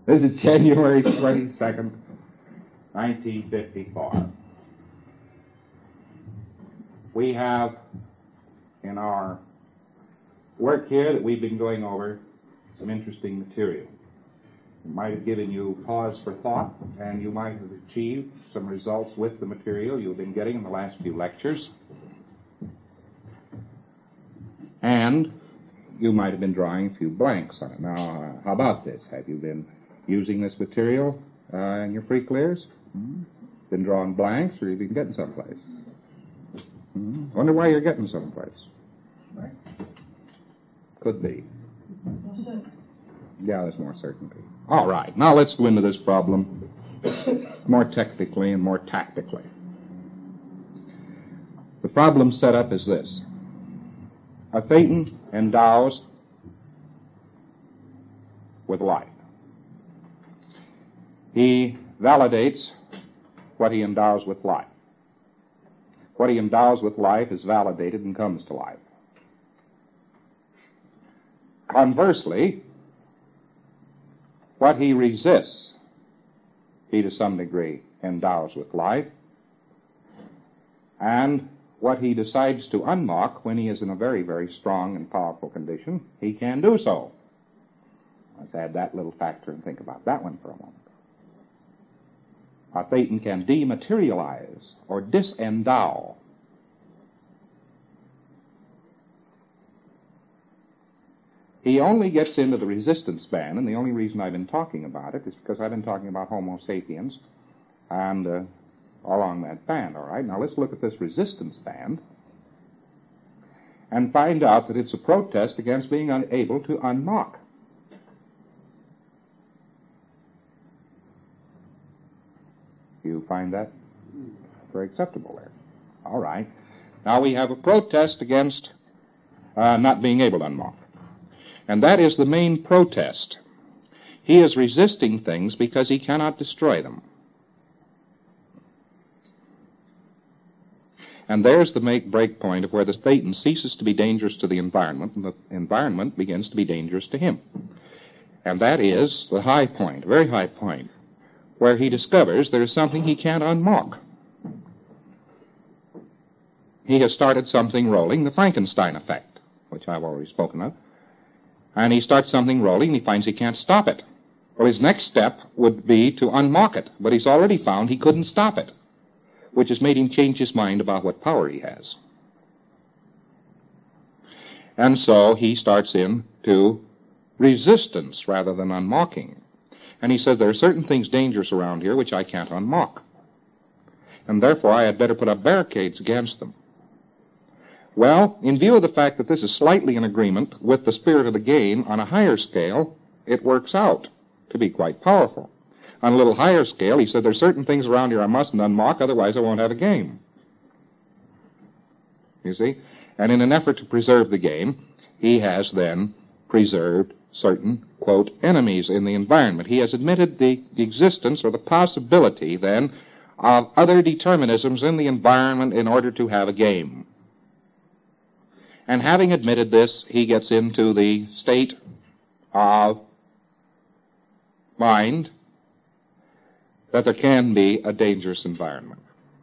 This is January 22nd, 1954. We have in our work here that we've been going over some interesting material. It might have given you pause for thought, and you might have achieved some results with the material you've been getting in the last few lectures. And you might have been drawing a few blanks on it. Now, how about this? Have you been using this material in your free clears? Been drawing blanks, or have you been getting someplace? Wonder why you're getting someplace. Could be. Yeah, there's more certainty. All right, now let's go into this problem more technically and more tactically. The problem set up is this. A Thetan endows with life. He validates what he endows with life. What he endows with life is validated and comes to life. Conversely, what he resists, he to some degree endows with life, and what he decides to unmock when he is in a very, very strong and powerful condition, he can do so. Let's add that little factor and think about that one for a moment. A Thetan can dematerialize or disendow. He only gets into the resistance band, and the only reason I've been talking about it is because I've been talking about Homo sapiens and along that band, all right? Now let's look at this resistance band and find out that it's a protest against being unable to unmock. You find that very acceptable there. All right. Now we have a protest against not being able to unmock. And that is the main protest. He is resisting things because he cannot destroy them. And there's the make-break point of where the Thetan ceases to be dangerous to the environment, and the environment begins to be dangerous to him. And that is the high point, a very high point, where he discovers there is something he can't unmock. He has started something rolling, the Frankenstein effect, which I've already spoken of. And he starts something rolling, and he finds he can't stop it. Well, his next step would be to unmock it, but he's already found he couldn't stop it, which has made him change his mind about what power he has. And so he starts into resistance rather than unmocking. And he says there are certain things dangerous around here which I can't unmock. And therefore I had better put up barricades against them. Well, in view of the fact that this is slightly in agreement with the spirit of the game, on a higher scale, it works out to be quite powerful. On a little higher scale, he said, there are certain things around here I mustn't unmock, otherwise I won't have a game. You see? And in an effort to preserve the game, he has then preserved certain, quote, enemies in the environment. He has admitted the existence or the possibility, then, of other determinisms in the environment in order to have a game. And having admitted this, he gets into the state of mind that there can be a dangerous environment.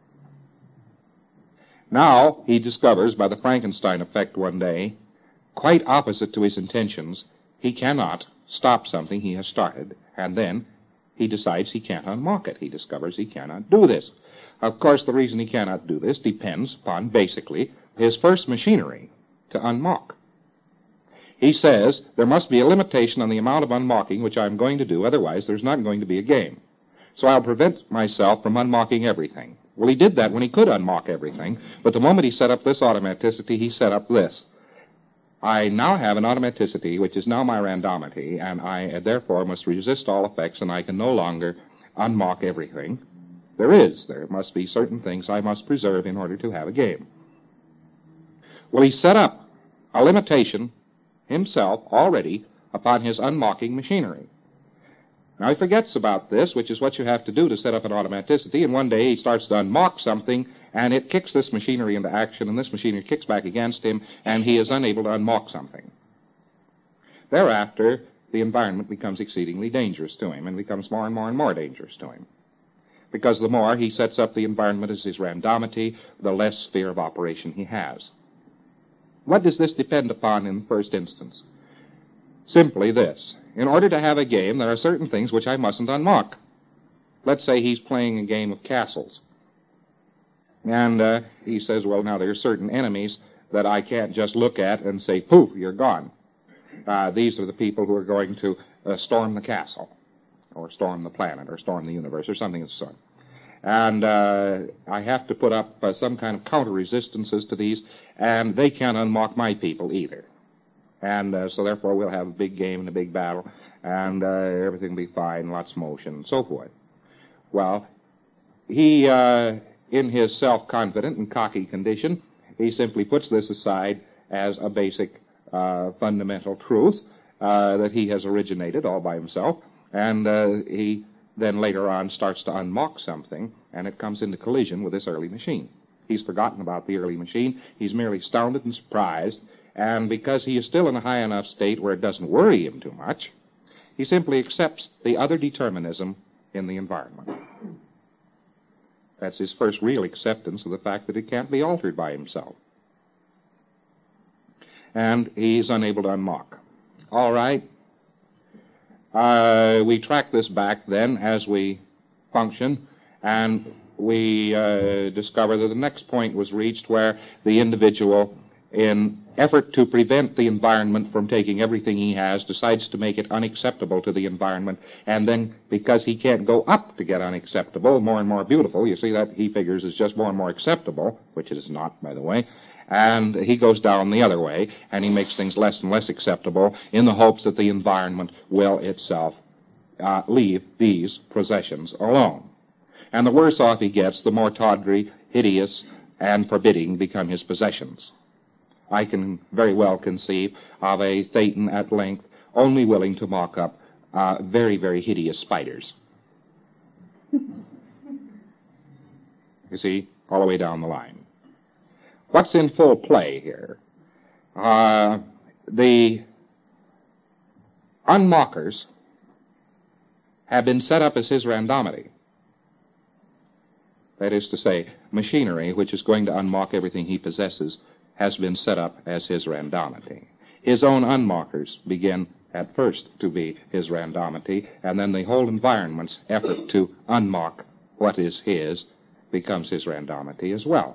Now he discovers by the Frankenstein effect one day, quite opposite to his intentions, he cannot stop something he has started, and then he decides he can't unmock it. He discovers he cannot do this. Of course, the reason he cannot do this depends upon, basically, his first machinery to unmock. He says there must be a limitation on the amount of unmocking which I'm going to do, otherwise there's not going to be a game. So I'll prevent myself from unmocking everything. Well, he did that when he could unmock everything, but the moment he set up this automaticity, he set up this. I now have an automaticity, which is now my randomity, and I therefore must resist all effects, and I can no longer unmock everything. There must be certain things I must preserve in order to have a game. Well, he set up a limitation himself already upon his unmocking machinery. Now he forgets about this, which is what you have to do to set up an automaticity, and one day he starts to unmock something, and it kicks this machinery into action, and this machinery kicks back against him, and he is unable to unmock something. Thereafter, the environment becomes exceedingly dangerous to him and becomes more and more and more dangerous to him. Because the more he sets up the environment as his randomity, the less sphere of operation he has. What does this depend upon in the first instance? Simply this. In order to have a game, there are certain things which I mustn't unmock. Let's say he's playing a game of castles. And he says, well, now there are certain enemies that I can't just look at and say, poof, you're gone. These are the people who are going to storm the castle, or storm the planet, or storm the universe, or something of the sort. And I have to put up some kind of counter-resistances to these, and they can't unmock my people either. And so therefore we'll have a big game and a big battle, and everything will be fine, lots of motion, and so forth. Well, he, in his self-confident and cocky condition, he simply puts this aside as a basic fundamental truth that he has originated all by himself, and he then later on starts to unmock something, and it comes into collision with this early machine. He's forgotten about the early machine. He's merely astounded and surprised, and because he is still in a high enough state where it doesn't worry him too much, he simply accepts the other determinism in the environment. That's his first real acceptance of the fact that it can't be altered by himself. And he's unable to unmock. All right. We track this back then as we function, and we discover that the next point was reached where the individual, in effort to prevent the environment from taking everything he has, decides to make it unacceptable to the environment, and then because he can't go up to get unacceptable, more and more beautiful, you see that he figures is just more and more acceptable, which it is not, by the way, and he goes down the other way, and he makes things less and less acceptable in the hopes that the environment will itself leave these possessions alone. And the worse off he gets, the more tawdry, hideous, and forbidding become his possessions. I can very well conceive of a Thetan at length only willing to mock up very, very hideous spiders. You see, all the way down the line. What's in full play here? The unmockers have been set up as his randomity. That is to say, machinery, which is going to unmock everything he possesses, has been set up as his randomity. His own unmockers begin at first to be his randomity, and then the whole environment's effort to unmock what is his becomes his randomity as well.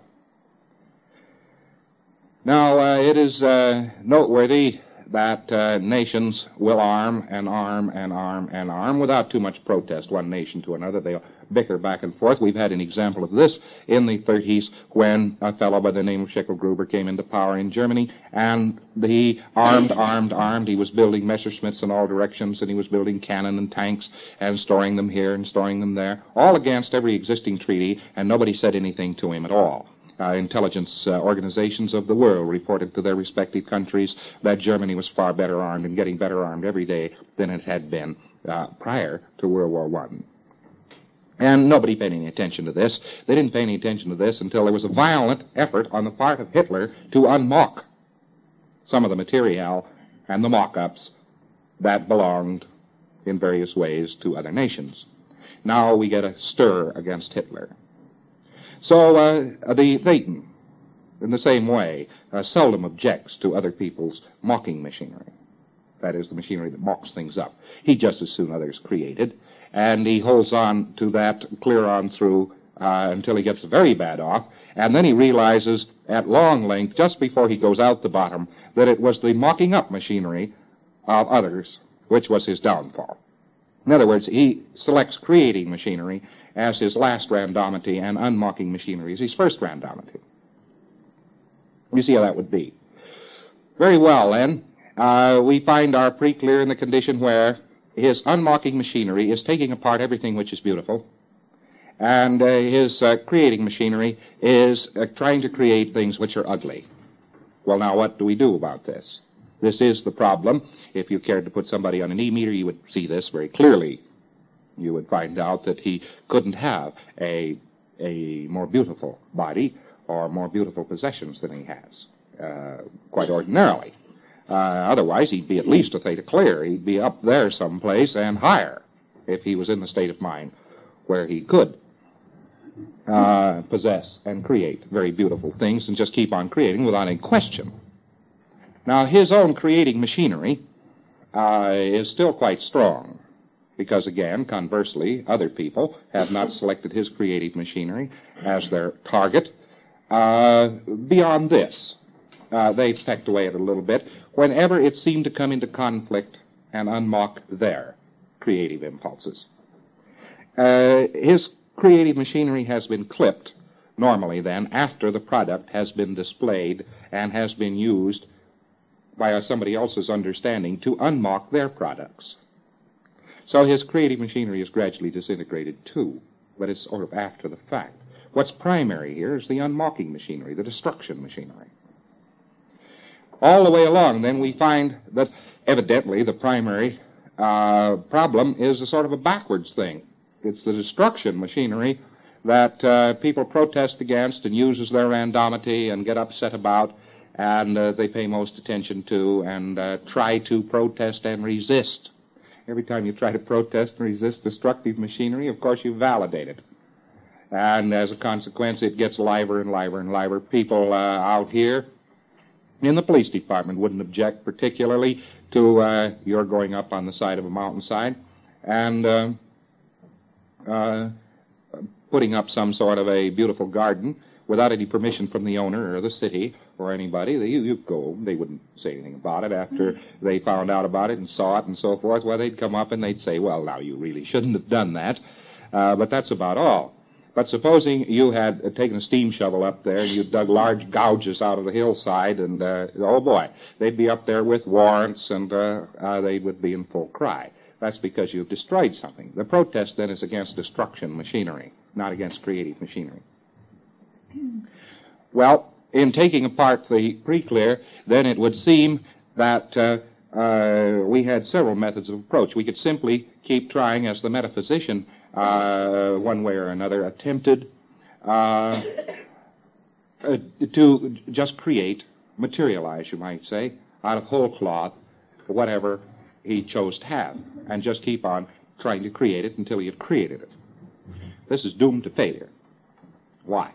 Now, it is noteworthy that nations will arm and arm and arm and arm without too much protest, one nation to another. They'll bicker back and forth. We've had an example of this in the 30s when a fellow by the name of Schicklgruber came into power in Germany, and he armed. He was building Messerschmitts in all directions, and he was building cannon and tanks and storing them here and storing them there, all against every existing treaty, and nobody said anything to him at all. Intelligence organizations of the world reported to their respective countries that Germany was far better armed and getting better armed every day than it had been prior to World War I. And nobody paid any attention to this. They didn't pay any attention to this until there was a violent effort on the part of Hitler to unmock some of the material and the mock-ups that belonged in various ways to other nations. Now we get a stir against Hitler. So the Thetan, in the same way, seldom objects to other people's mocking machinery. That is, the machinery that mocks things up. He just as soon others created, and he holds on to that clear on through until he gets very bad off, and then he realizes at long length, just before he goes out the bottom, that it was the mocking up machinery of others which was his downfall. In other words, he selects creating machinery as his last randomity and unmocking machinery as his first randomity. You see how that would be. Very well, then. We find our pretty clear in the condition where his unmocking machinery is taking apart everything which is beautiful, and his creating machinery is trying to create things which are ugly. Well, now, what do we do about this? This is the problem. If you cared to put somebody on an E-meter, you would see this very clearly. You would find out that he couldn't have a more beautiful body or more beautiful possessions than he has, quite ordinarily. Otherwise, he'd be at least a theta clear. He'd be up there someplace and higher if he was in the state of mind where he could possess and create very beautiful things and just keep on creating without any question. Now, his own creating machinery is still quite strong because, again, conversely, other people have not selected his creative machinery as their target. Beyond this, they've pecked away at it a little bit whenever it seemed to come into conflict and unmock their creative impulses. His creative machinery has been clipped, normally then, after the product has been displayed and has been used by somebody else's understanding to unmock their products. So his creative machinery is gradually disintegrated too, but it's sort of after the fact. What's primary here is the unmocking machinery, the destruction machinery. All the way along, then, we find that evidently the primary problem is a sort of a backwards thing. It's the destruction machinery that people protest against and use as their randomity and get upset about, and they pay most attention to and try to protest and resist. Every time you try to protest and resist destructive machinery, of course, you validate it. And as a consequence, it gets liver and liver and liver. People out here in the police department wouldn't object particularly to your going up on the side of a mountainside and putting up some sort of a beautiful garden without any permission from the owner or the city or anybody. You go. They wouldn't say anything about it after they found out about it and saw it and so forth. Well, they'd come up and they'd say, well, now, you really shouldn't have done that. But that's about all. But supposing you had taken a steam shovel up there and you dug large gouges out of the hillside and, oh boy, they'd be up there with warrants and they would be in full cry. That's because you've destroyed something. The protest then is against destruction machinery, not against creative machinery. Well, in taking apart the pre-clear, then it would seem that we had several methods of approach. We could simply keep trying, as the metaphysician, one way or another, attempted to just create, materialize, you might say, out of whole cloth, whatever he chose to have, and just keep on trying to create it until he had created it. This is doomed to failure. Why?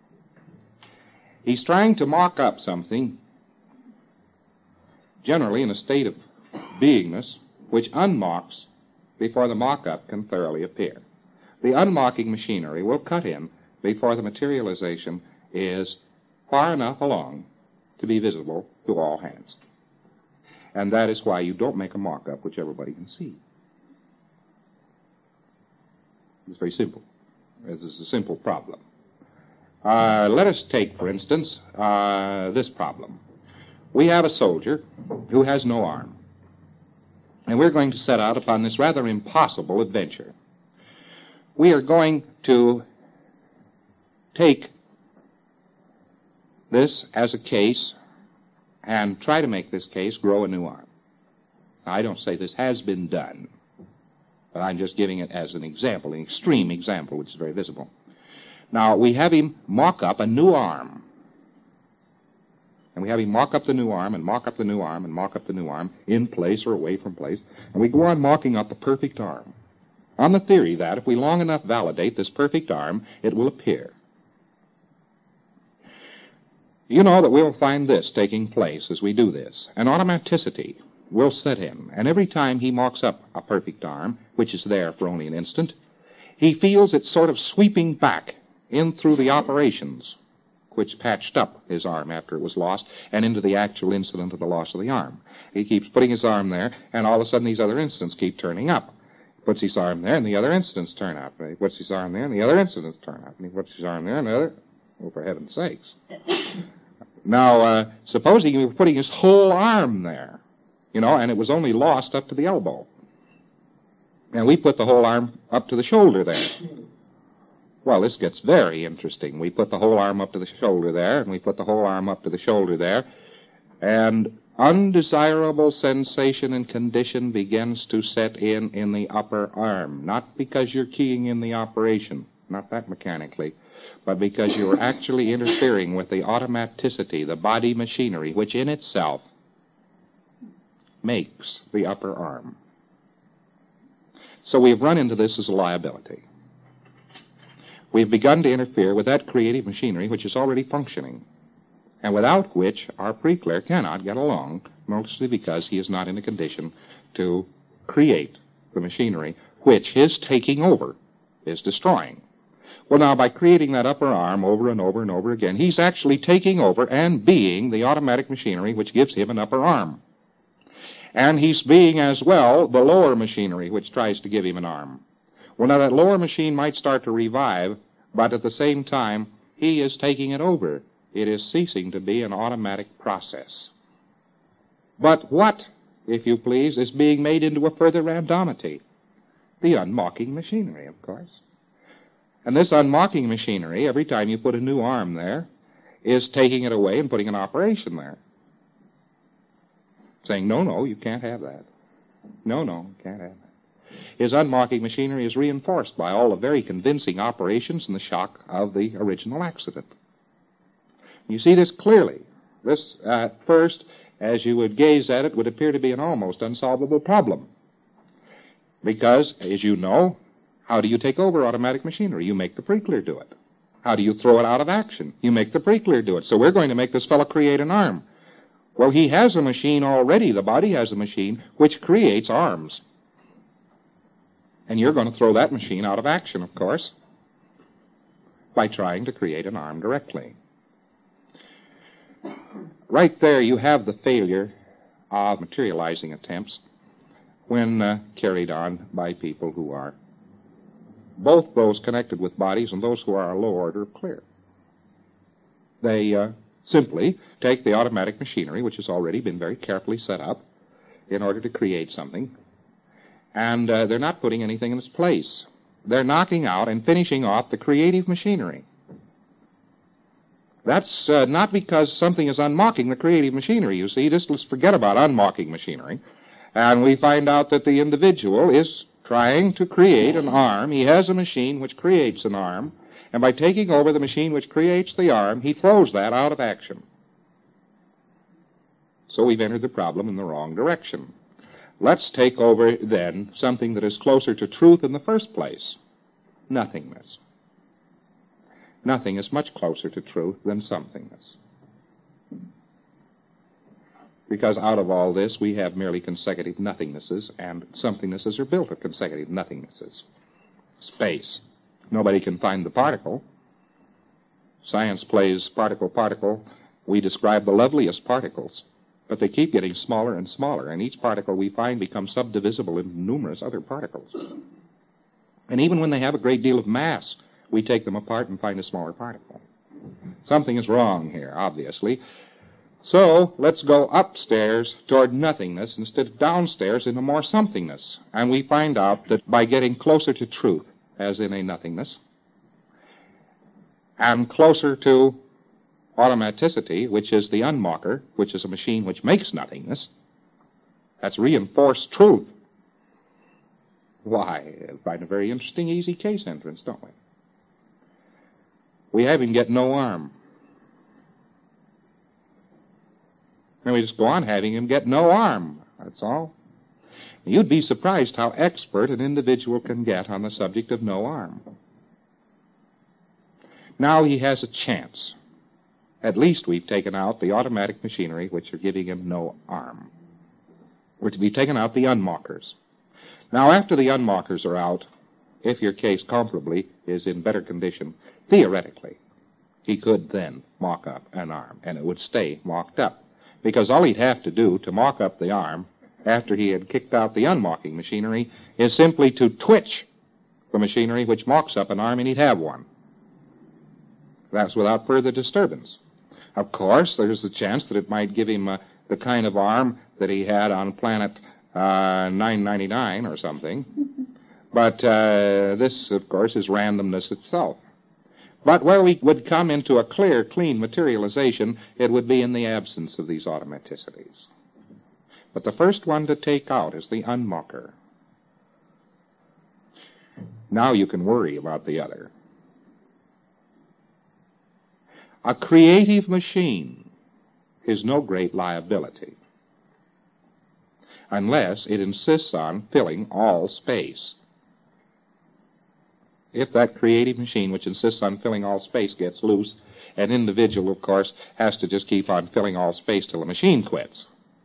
He's trying to mock up something, generally in a state of beingness, which unmocks before the mock-up can thoroughly appear. The unmocking machinery will cut in before the materialization is far enough along to be visible to all hands. And that is why you don't make a mock-up which everybody can see. It's very simple. This is a simple problem. Let us take, for instance, this problem. We have a soldier who has no arm. And we're going to set out upon this rather impossible adventure. We are going to take this as a case and try to make this case grow a new arm. Now, I don't say this has been done, but I'm just giving it as an example, an extreme example, which is very visible. Now, we have him mock up a new arm. And we have him mock up the new arm and mock up the new arm and mock up the new arm in place or away from place. And we go on mocking up a perfect arm on the theory that if we long enough validate this perfect arm, it will appear. You know that we'll find this taking place as we do this. An automaticity will set in. And every time he mocks up a perfect arm, which is there for only an instant, he feels it sort of sweeping back in through the operations which patched up his arm after it was lost, and into the actual incident of the loss of the arm. He keeps putting his arm there, and all of a sudden these other incidents keep turning up. He puts his arm there, and the other incidents turn up. He puts his arm there, and the other incidents turn up. And he puts his arm there, and the other... Oh, for heaven's sakes. Now, supposing he were putting his whole arm there, and it was only lost up to the elbow. And we put the whole arm up to the shoulder there. Well, this gets very interesting. We put the whole arm up to the shoulder there, and we put the whole arm up to the shoulder there, and undesirable sensation and condition begins to set in the upper arm. Not because you're keying in the operation, not that mechanically, but because you're actually interfering with the automaticity, the body machinery, which in itself makes the upper arm. So we've run into this as a liability. We've begun to interfere with that creative machinery which is already functioning, and without which our preclair cannot get along, mostly because he is not in a condition to create the machinery which his taking over is destroying. Well, now, by creating that upper arm over and over and over again, he's actually taking over and being the automatic machinery which gives him an upper arm. And he's being as well the lower machinery which tries to give him an arm. Well, now, that lower machine might start to revive, but at the same time, he is taking it over. It is ceasing to be an automatic process. But what, if you please, is being made into a further randomity? The unmocking machinery, of course. And this unmocking machinery, every time you put a new arm there, is taking it away and putting an operation there. Saying, no, you can't have that. No, you can't have that. His unmocking machinery is reinforced by all the very convincing operations and the shock of the original accident. You see this clearly. This, at first, as you would gaze at it, would appear to be an almost unsolvable problem. Because, as you know, how do you take over automatic machinery? You make the preclear do it. How do you throw it out of action? You make the preclear do it. So we're going to make this fellow create an arm. Well, he has a machine already. The body has a machine which creates arms. And you're going to throw that machine out of action, of course, by trying to create an arm directly. Right there you have the failure of materializing attempts when carried on by people who are both those connected with bodies and those who are a low order of clear. They simply take the automatic machinery, which has already been very carefully set up in order to create something, and they're not putting anything in its place. They're knocking out and finishing off the creative machinery. That's not because something is unmocking the creative machinery, you see. Just let's forget about unmocking machinery, and we find out that the individual is trying to create an arm. He has a machine which creates an arm, and by taking over the machine which creates the arm, he throws that out of action. So we've entered the problem in the wrong direction. Let's take over, then, something that is closer to truth in the first place: nothingness. Nothing is much closer to truth than somethingness. Because out of all this, we have merely consecutive nothingnesses, and somethingnesses are built of consecutive nothingnesses. Space. Nobody can find the particle. Science plays particle. We describe the loveliest particles, but they keep getting smaller and smaller, and each particle we find becomes subdivisible into numerous other particles. And even when they have a great deal of mass, we take them apart and find a smaller particle. Something is wrong here, obviously. So let's go upstairs toward nothingness instead of downstairs into more somethingness. And we find out that by getting closer to truth, as in a nothingness, and closer to automaticity, which is the unmocker, which is a machine which makes nothingness, that's reinforced truth. Why, we find a very interesting easy case entrance, don't we? We have him get no arm. And we just go on having him get no arm. That's all. You'd be surprised how expert an individual can get on the subject of no arm. Now he has a chance. At least we've taken out the automatic machinery which are giving him no arm. We're to be taken out the unmockers. Now after the unmockers are out, if your case comparably is in better condition, theoretically, he could then mock up an arm, and it would stay mocked up. Because all he'd have to do to mock up the arm, after he had kicked out the unmocking machinery, is simply to twitch the machinery which mocks up an arm, and he'd have one. That's without further disturbance. Of course, there's a chance that it might give him the kind of arm that he had on planet 999 or something. But this, of course, is randomness itself. But where we would come into a clear, clean materialization, it would be in the absence of these automaticities. But the first one to take out is the unmocker. Now you can worry about the other. A creative machine is no great liability. unless it insists on filling all space. If that creative machine which insists on filling all space gets loose, an individual, of course, has to just keep on filling all space till the machine quits.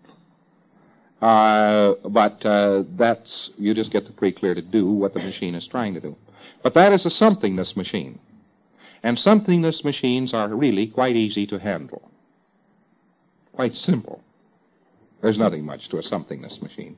But that's, you just get the pre-clear to do what the machine is trying to do. But that is a somethingness machine. And somethingness machines are really quite easy to handle. Quite simple. There's nothing much to a somethingness machine.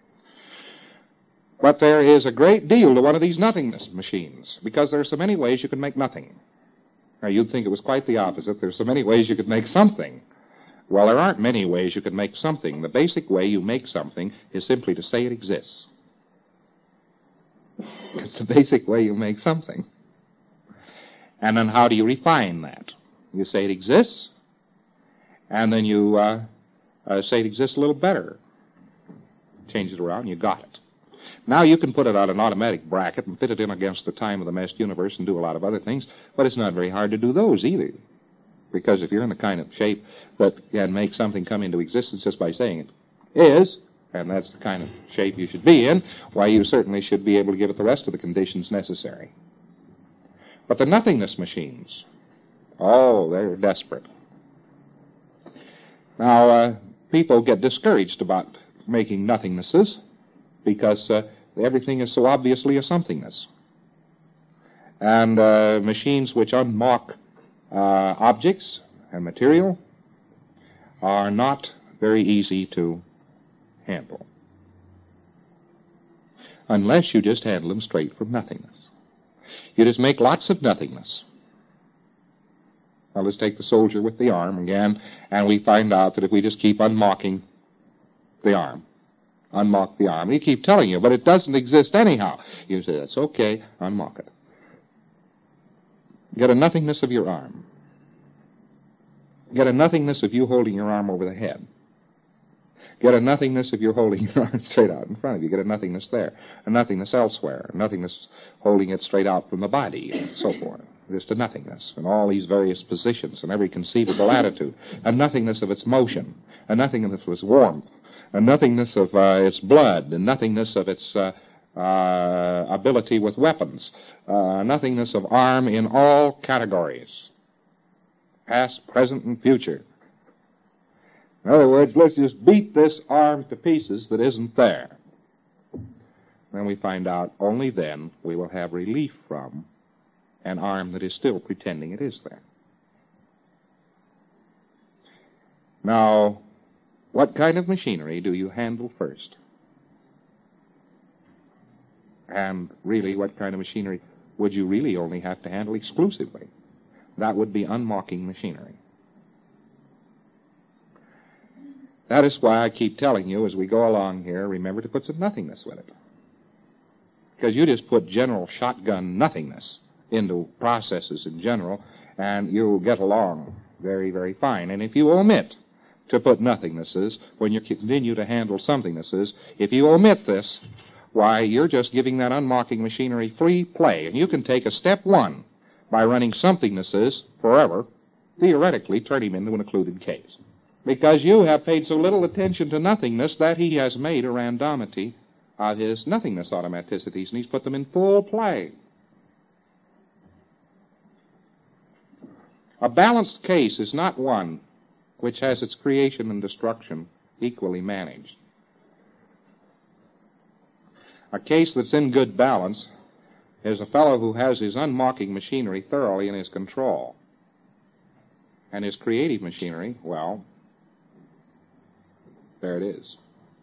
But there is a great deal to one of these nothingness machines, because there are so many ways you can make nothing. Now, you'd think it was quite the opposite. There's so many ways you could make something. Well, there aren't many ways you could make something. The basic way you make something is simply to say it exists. It's the basic way you make something. And then how do you refine that? You say it exists, and then you say it exists a little better. Change it around, you got it. Now you can put it on an automatic bracket and fit it in against the time of the meshed universe and do a lot of other things, but it's not very hard to do those either. Because if you're in the kind of shape that can make something come into existence just by saying it is, and that's the kind of shape you should be in, why, you certainly should be able to give it the rest of the conditions necessary. But the nothingness machines, oh, they're desperate. Now, people get discouraged about making nothingnesses because everything is so obviously a somethingness. And machines which unmock objects and material are not very easy to handle unless you just handle them straight from nothingness. You just make lots of nothingness. Now let's take the soldier with the arm again, and we find out that if we just keep unmocking the arm, unmock the arm, you keep telling you, but it doesn't exist anyhow. You say, that's okay, unmock it. Get a nothingness of your arm. Get a nothingness of you holding your arm over the head. Get a nothingness if you're holding your arm straight out in front of you. Get a nothingness there. A nothingness elsewhere. A nothingness holding it straight out from the body, and so forth. Just a nothingness in all these various positions and every conceivable attitude. A nothingness of its motion. A nothingness of its warmth. A nothingness of its blood. A nothingness of its ability with weapons. A nothingness of arm in all categories. Past, present, and future. In other words, let's just beat this arm to pieces that isn't there. Then we find out only then we will have relief from an arm that is still pretending it is there. Now, what kind of machinery do you handle first? And really, what kind of machinery would you really only have to handle exclusively? That would be unmocking machinery. That is why I keep telling you as we go along here, remember to put some nothingness with it. Because you just put general shotgun nothingness into processes in general, and you'll get along very, very fine. And if you omit to put nothingnesses when you continue to handle somethingnesses, if you omit this, why, you're just giving that unmocking machinery free play. And you can take a step one by running somethingnesses forever, theoretically turn him into an occluded case. Because you have paid so little attention to nothingness that he has made a randomity of his nothingness automaticities, and he's put them in full play. A balanced case is not one which has its creation and destruction equally managed. A case that's in good balance is a fellow who has his unmocking machinery thoroughly in his control. And his creative machinery, well, there it is.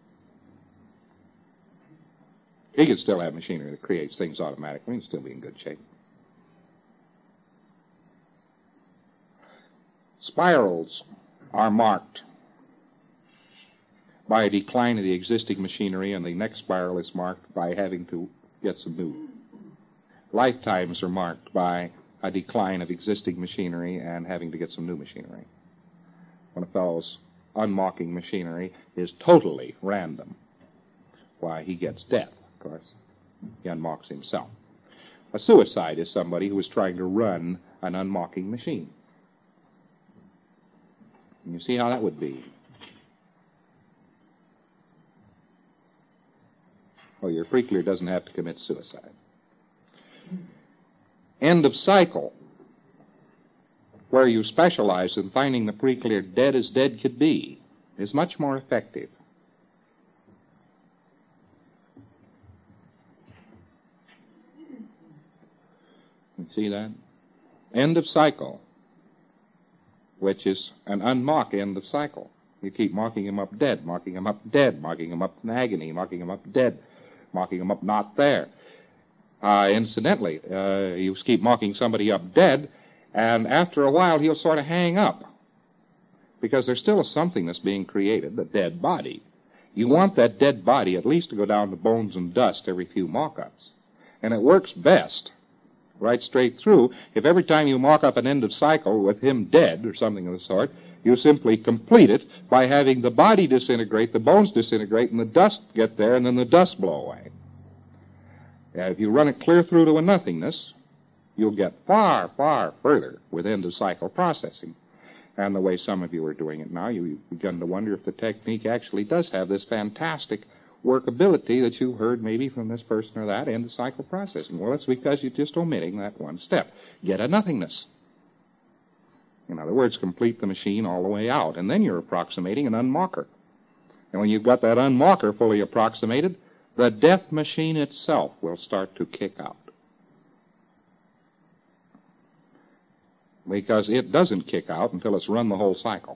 He can still have machinery that creates things automatically and still be in good shape. Spirals are marked by a decline of the existing machinery, and the next spiral is marked by having to get some new. Lifetimes are marked by a decline of existing machinery and having to get some new machinery. When a fellow's unmocking machinery is totally random, why, he gets death, of course. He unmocks himself. A suicide is somebody who is trying to run an unmocking machine. And you see how that would be. Well, your pre-clear doesn't have to commit suicide. End of cycle, where you specialize in finding the pre-clear dead as dead could be, is much more effective. You see that? End of cycle, which is an unmarked end of cycle. You keep marking him up dead, marking him up dead, marking him up in agony, marking him up dead, marking him up not there. Incidentally, you keep marking somebody up dead, and after a while he'll sort of hang up, because there's still a something that's being created, the dead body. You want that dead body at least to go down to bones and dust every few markups. And it works best, right straight through, if every time you mark up an end of cycle with him dead or something of the sort, you simply complete it by having the body disintegrate, the bones disintegrate, and the dust get there, and then the dust blow away. If you run it clear through to a nothingness, you'll get far, far further with end-of-cycle processing. And the way some of you are doing it now, you've begun to wonder if the technique actually does have this fantastic workability that you heard maybe from this person or that, end-of-cycle processing. Well, it's because you're just omitting that one step. Get a nothingness. In other words, complete the machine all the way out, and then you're approximating an unmarker. And when you've got that unmarker fully approximated, the death machine itself will start to kick out. Because it doesn't kick out until it's run the whole cycle.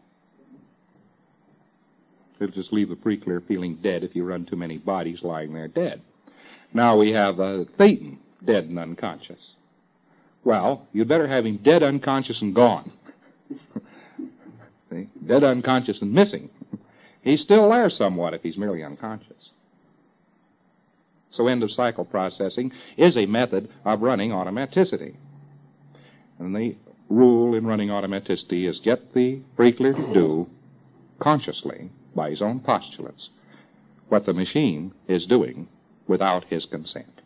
It'll just leave the pre-clear feeling dead if you run too many bodies lying there dead. Now we have Thetan, dead and unconscious. Well, you'd better have him dead, unconscious, and gone. See? Dead, unconscious, and missing. He's still there somewhat if he's merely unconscious. So end-of-cycle processing is a method of running automaticity. And the rule in running automaticity is get the pre-clear to do consciously, by his own postulates, what the machine is doing without his consent.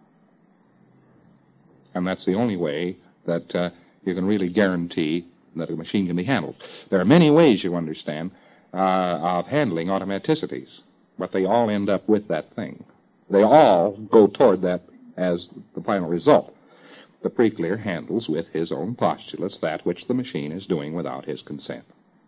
And that's the only way that you can really guarantee that a machine can be handled. There are many ways, you understand, of handling automaticities, but they all end up with that thing. They all go toward that as the final result. The pre-clear handles with his own postulates that which the machine is doing without his consent.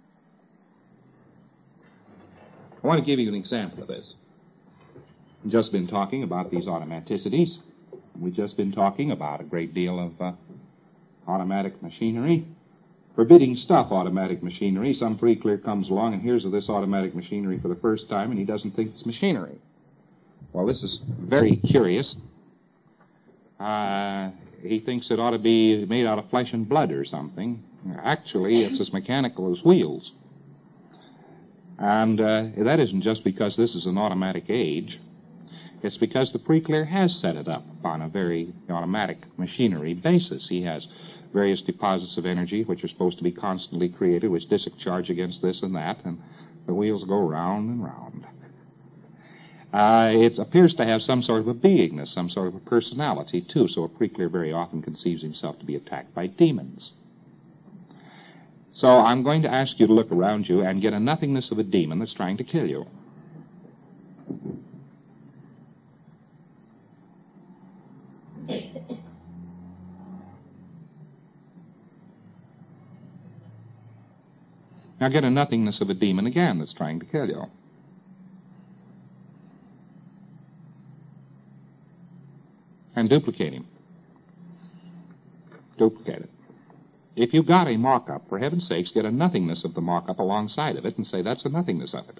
I want to give you an example of this. We've just been talking about these automaticities. We've just been talking about a great deal of automatic machinery. Forbidding stuff, automatic machinery. Some pre-clear comes along and hears of this automatic machinery for the first time, and he doesn't think it's machinery. Well, this is very curious. He thinks it ought to be made out of flesh and blood or something. Actually, it's as mechanical as wheels. And that isn't just because this is an automatic age. It's because the pre-clear has set it up on a very automatic machinery basis. He has various deposits of energy which are supposed to be constantly created, which discharge against this and that, and the wheels go round and round. It appears to have some sort of a beingness, some sort of a personality, too, so a pre-clear very often conceives himself to be attacked by demons. So I'm going to ask you to look around you and get a nothingness of a demon that's trying to kill you. Now get a nothingness of a demon again that's trying to kill you. And duplicate him. Duplicate it. If you've got a markup, for heaven's sakes, get a nothingness of the markup alongside of it and say that's a nothingness of it.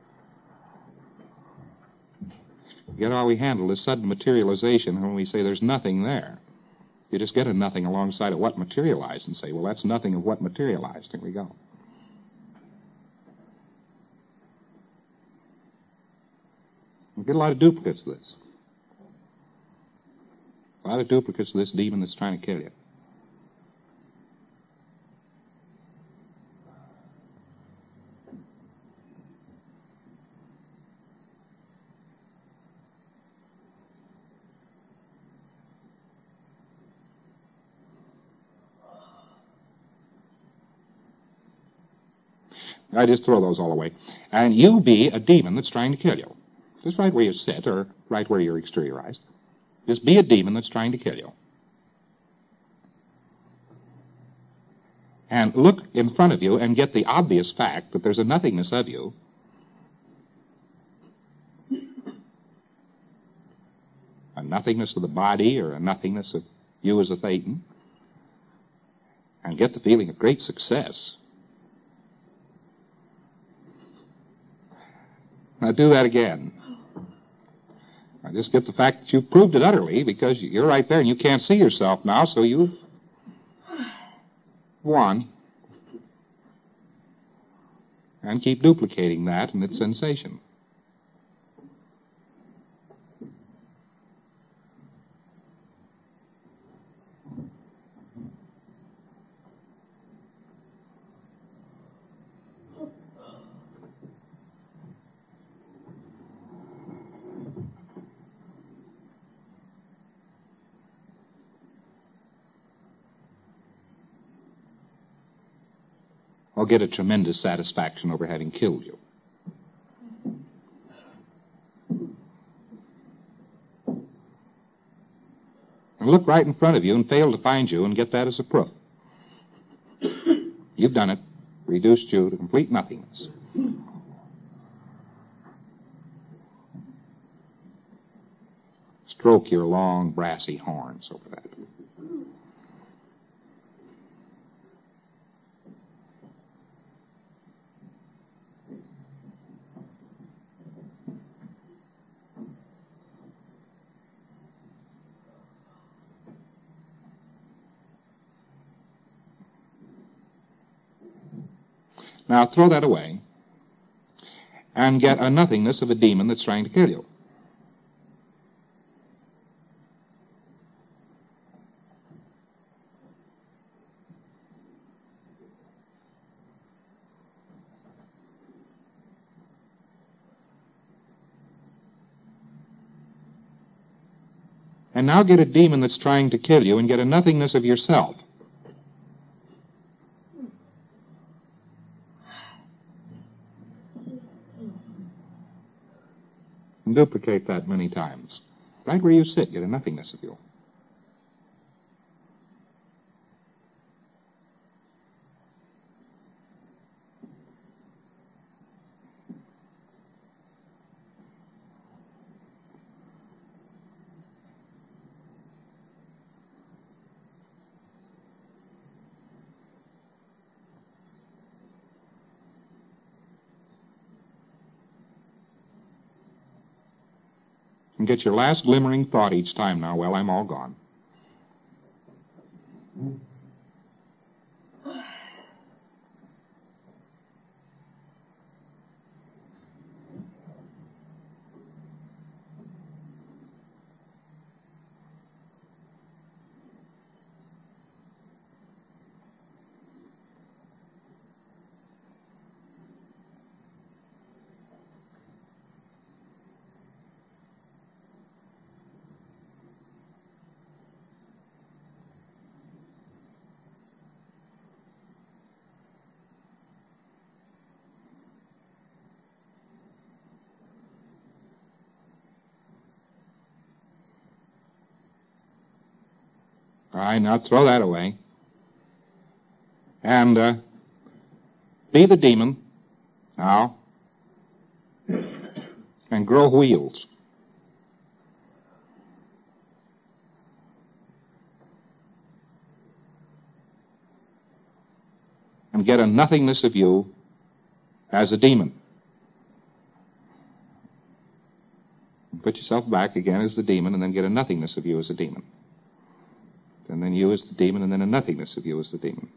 Get how we handle this sudden materialization when we say there's nothing there. You just get a nothing alongside of what materialized and say, well, that's nothing of what materialized. Here we go. We get a lot of duplicates of this. A lot of duplicates of this demon that's trying to kill you. I just throw those all away. And you be a demon that's trying to kill you. just right where you sit or right where you're exteriorized. Just be a demon that's trying to kill you. And look in front of you and get the obvious fact that there's a nothingness of you. A nothingness of the body or a nothingness of you as a Thetan. And get the feeling of great success. Now do that again. Now just get the fact that you've proved it utterly because you're right there and you can't see yourself now, so you've won. And keep duplicating that and its sensation. Or get a tremendous satisfaction over having killed you. And look right in front of you and fail to find you and get that as a proof. You've done it, reduced you to complete nothingness. Stroke your long, brassy horns over that. Now throw that away and get a nothingness of a demon that's trying to kill you. And now get a demon that's trying to kill you and get a nothingness of yourself. And duplicate that many times. Right where you sit, get a nothingness of you. And get your last glimmering thought each time now, well, I'm all gone. All right, now throw that away. And be the demon now and grow wheels. And get a nothingness of you as a demon. And put yourself back again as the demon and then get a nothingness of you as a demon. And then you as the demon, and then a nothingness of you as the demon.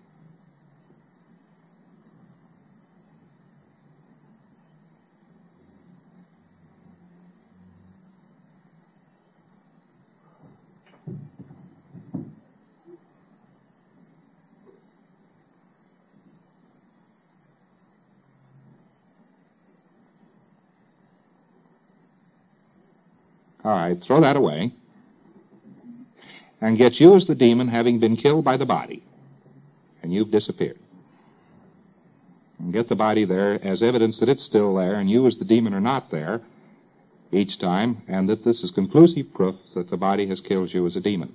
All right, throw that away. And get you as the demon having been killed by the body. And you've disappeared. And get the body there as evidence that it's still there, and you as the demon are not there. each time, and that this is conclusive proof that the body has killed you as a demon.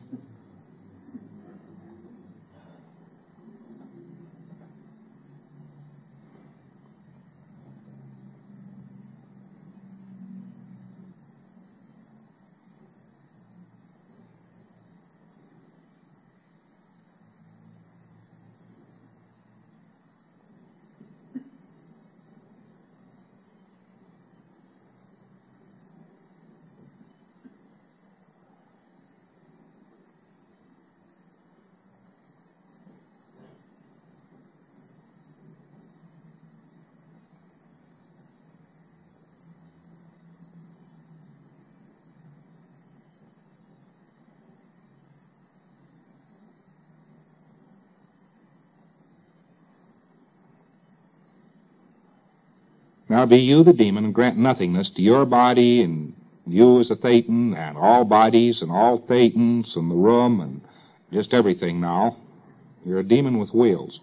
Now be you the demon, and grant nothingness to your body, and you as a Thetan, and all bodies, and all Thetans, and the room, and just everything now. You're a demon with wheels.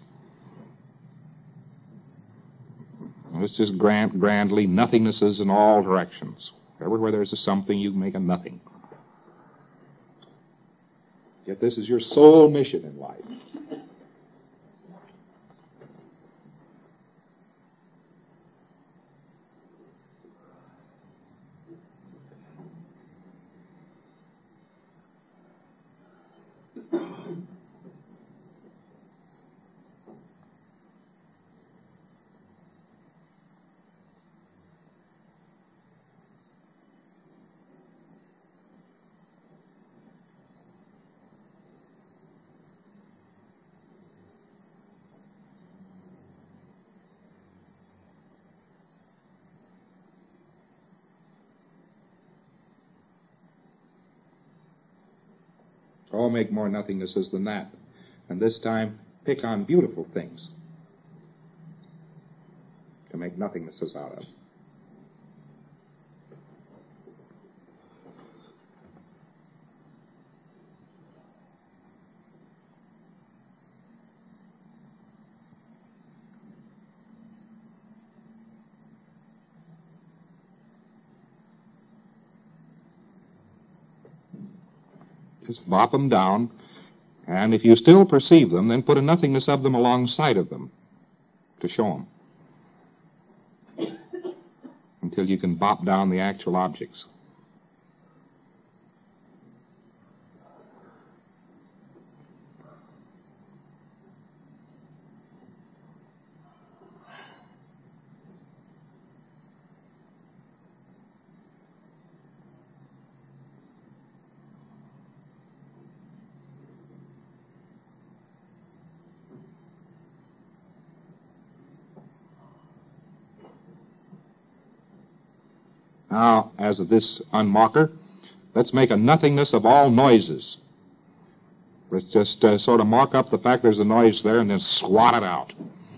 Let's just grant grandly nothingnesses in all directions. Everywhere there's a something, you make a nothing. Yet this is your sole mission in life. Oh, make more nothingnesses than that. And this time, pick on beautiful things to make nothingnesses out of. Just bop them down, and if you still perceive them, then put a nothingness of them alongside of them to show them until you can bop down the actual objects. Now, as of this unmarker, let's make a nothingness of all noises. Let's just sort of mark up the fact there's a noise there and then swat it out.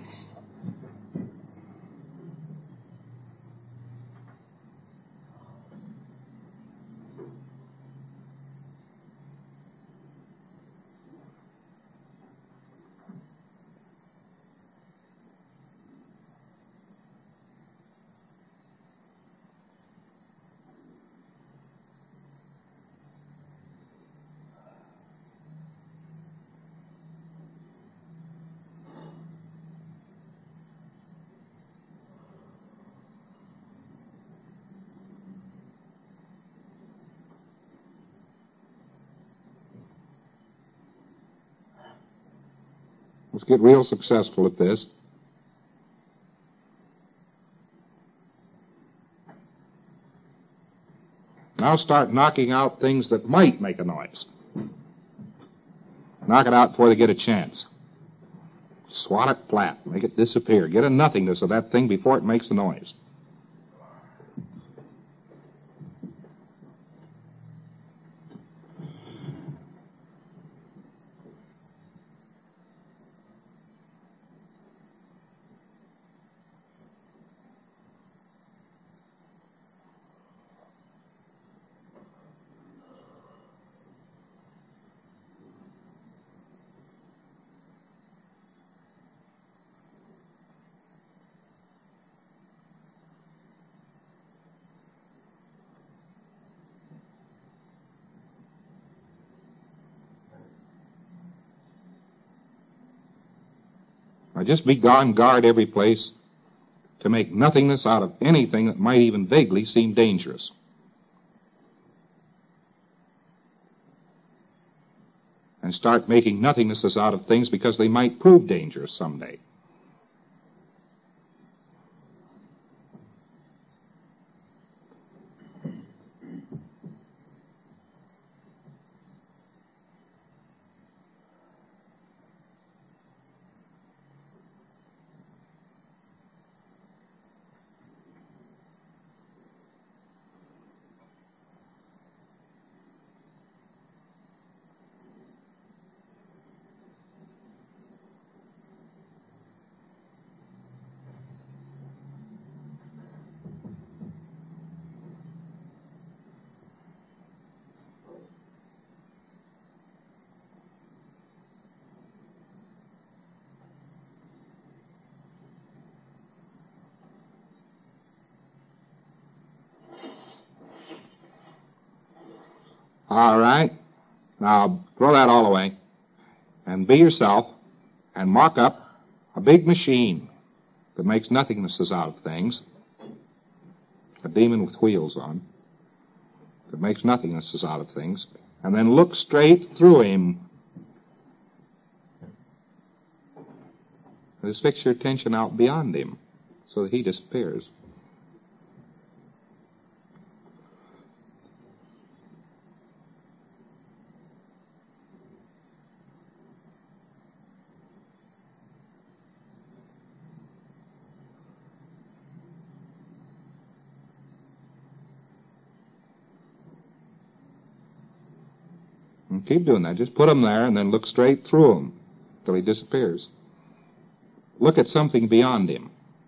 Let's get real successful at this. Now start knocking out things that might make a noise. Knock it out before they get a chance. Swat it flat. Make it disappear. Get a nothingness of that thing before it makes a noise. just be on guard every place to make nothingness out of anything that might even vaguely seem dangerous. And start making nothingnesses out of things because they might prove dangerous someday. All right. Now, throw that all away and be yourself and mark up a big machine that makes nothingnesses out of things, a demon with wheels on, that makes nothingnesses out of things, and then look straight through him. Just fix your attention out beyond him so that he disappears. And keep doing that. Just put him there and then look straight through him till he disappears. Look at something beyond him.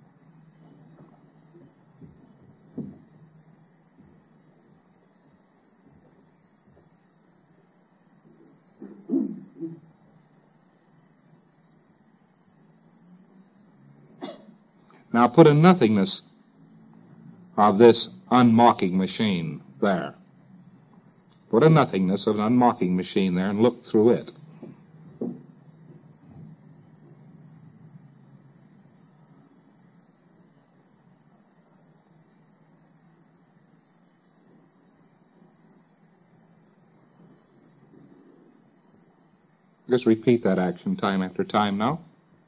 Now put a nothingness of this unmocking machine there. Put a nothingness of an unmocking machine there and look through it. Just repeat that action time after time now.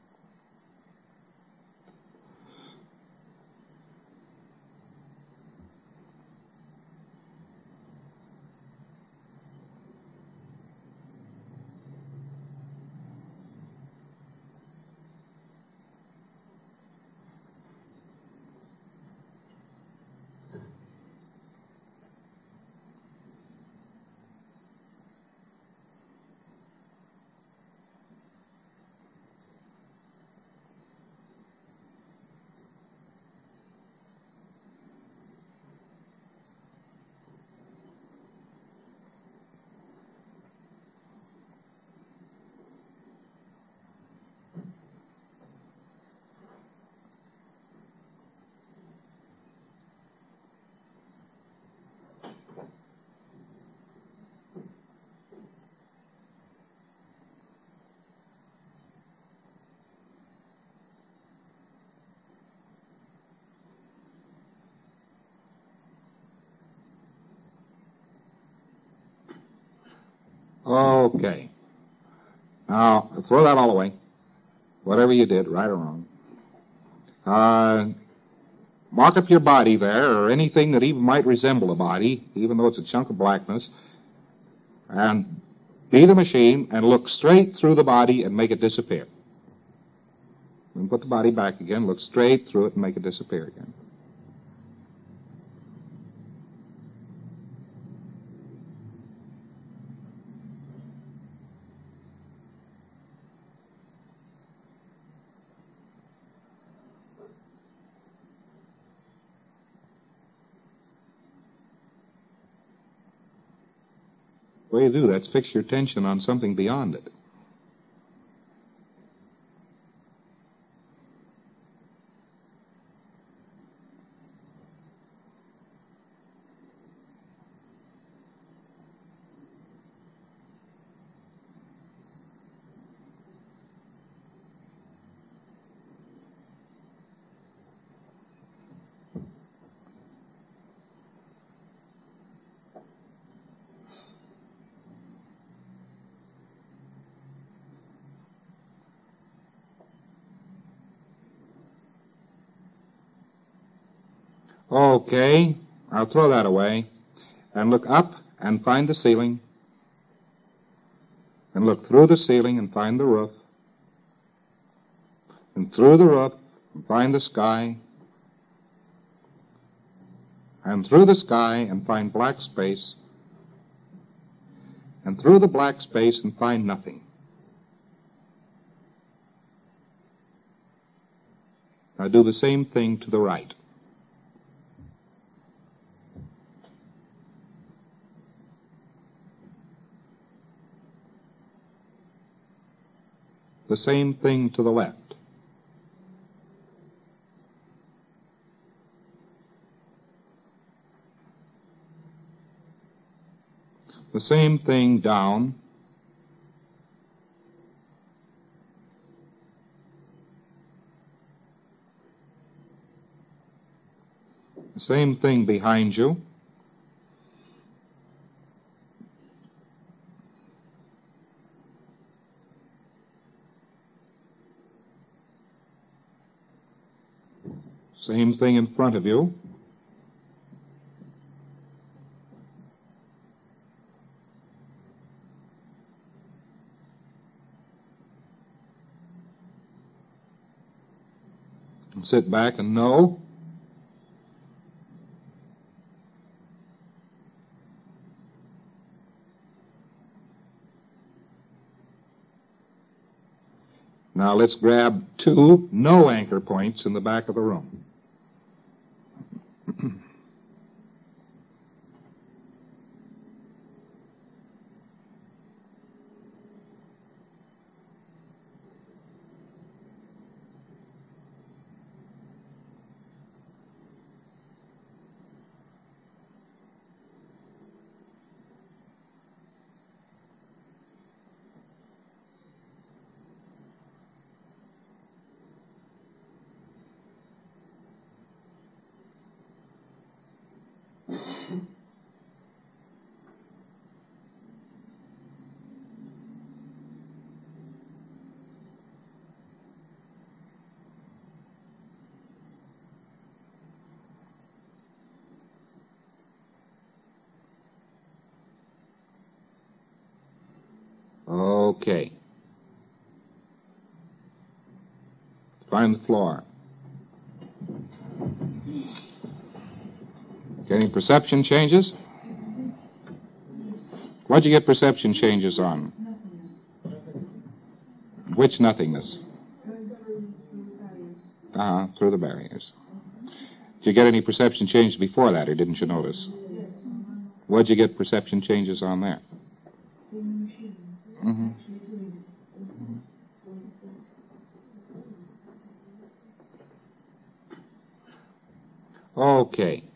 Okay. Now, throw that all away. Whatever you did, right or wrong. Mark up your body there, or anything that even might resemble a body, even though it's a chunk of blackness, and be the machine and look straight through the body and make it disappear. And put the body back again, look straight through it and make it disappear again. The way you do that's fix your attention on something beyond it. Okay, I'll throw that away. And look up and find the ceiling. And look through the ceiling and find the roof. And through the roof and find the sky. And through the sky and find black space. And through the black space and find nothing. Now do the same thing to the right. The same thing to the left. The same thing down. The same thing behind you. Same thing in front of you. And sit back and know. Now let's grab 2 no anchor points in the back of the room. Okay. Find the floor. Getting perception changes? What'd you get perception changes on? Which nothingness? Through the barriers. Did you get any perception changes before that, or didn't you notice? What'd you get perception changes on there? Mm-hmm. Okay.